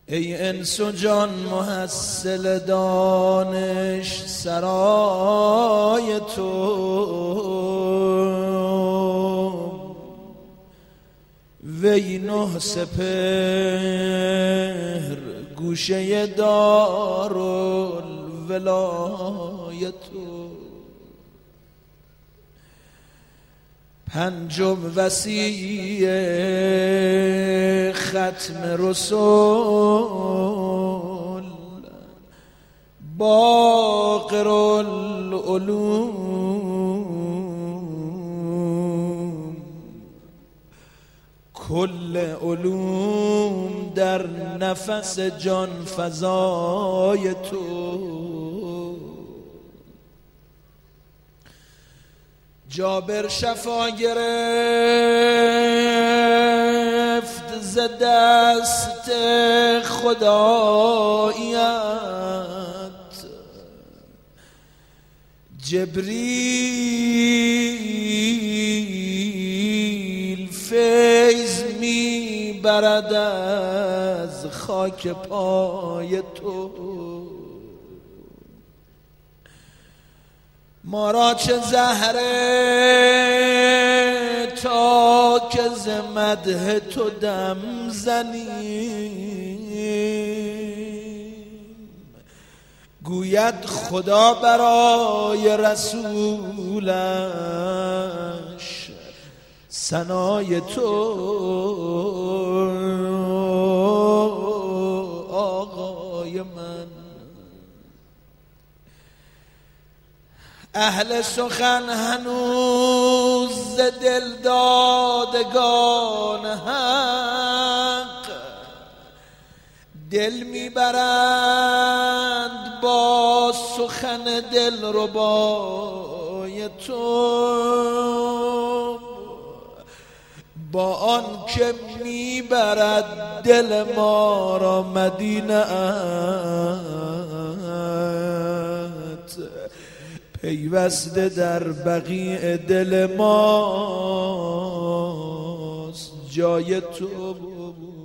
ای انس و جان محصل دانش سرای تو، وی نه سپهر گوشه دارالولایت تو، پنجم وصی ختم رسول، باقر العلوم، کل علوم در نفس جان فزای تو. جابر شفا گرفت ز دست خداییت، جبریل فیض می برد از خاک پای تو. ما را چه زهره تا که ز مدح تو دم زنیم، گوید خدا برای رسولش ثنای تو. آقای من اهل سخن هنوز ز دل دادگان حق، دل میبرند با سخن دلربای تو، با آن که میبرد دل ما را مدینه پیوسته در بقیع دل ماست جای تو.